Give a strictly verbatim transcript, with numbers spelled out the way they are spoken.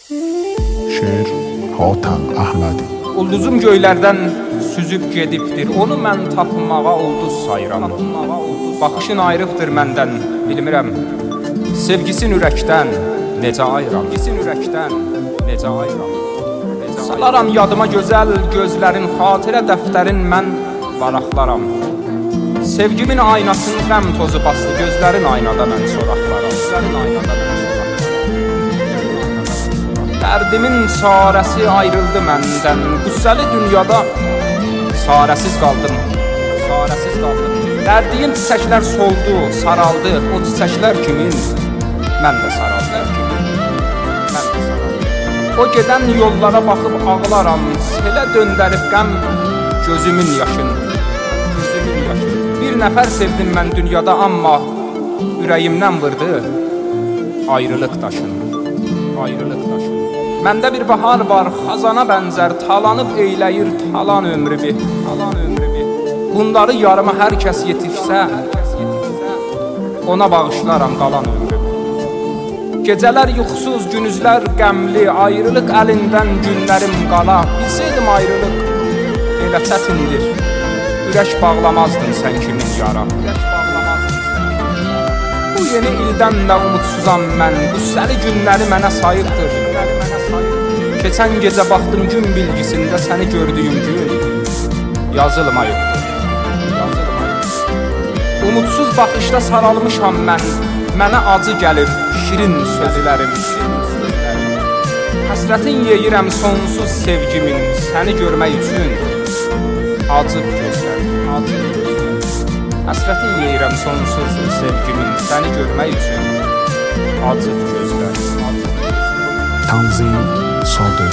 Şeir Hotan Ahmədi. Ulduzum göylərdən süzüb gedibdir, onu mən tapmağa ulduz sayıram. Baxışın ayrıqdır məndən, bilmirəm. Sevgisin ürəkdən necə ayıram, sevgisin ürəkdən necə ayıram. Salaram yadıma gözəl gözlərin, xatirə dəftərin mən varaqlaram. Sevgimin aynasını qəm tozu bastı, gözlərin aynada mən soraqlaram. Gözlərin aynada mən dərdimin çarəsi ayrıldı məndən, qüssəli dünyada çarəsiz qaldım, çarəsiz qaldım. Dərdiyim çiçəklər soldu, saraldı, o çiçəklər kimin? Mən də saraldım, mən də saraldım. O gedən yollara baxıb ağlaram, selə döndərib qəm gözümün yaşın, gözümün yaşın. Bir nəfər sevdim mən dünyada, amma ürəyimdən vurdu ayrılıq daşın, ayrılıq daşın. Məndə bir bahar var, xazana bənzər, talanıb eyləyir talan ömrümü, talan ömrümü. Bunları yarıma hər kəs yetişsə, ona bağışlaram qalan ömrümü. Gecələr yuxusuz, günüzlər qəmli, ayrılıq əlindən günlərim qala. Bilsəydim ayrılıq elə çətindir, ürək bağlamazdın sən kimin yara. Ürək bağlamazdın sən kimin yara. Bu yeni ildən də umutsuzam mən, qüssəli günləri mənə sayıqdır. Keçən gecə baxdım gün bilgisində, səni gördüyüm gün yazılma yoxdur, yazılma yoxdur. Umutsuz baxışda saralmışam mən, mənə acı gəlir şirin sözlərim, şirin sözlərim. Həsrətin yeyirəm sonsuz sevgimin, səni görmək üçün acıb gözlərim, acıb gözlərim. Həsrətin yeyirəm sonsuz sevgimin, səni görmək üçün acıb gözlərim, acıb gözlərim. Tanzim Sadık.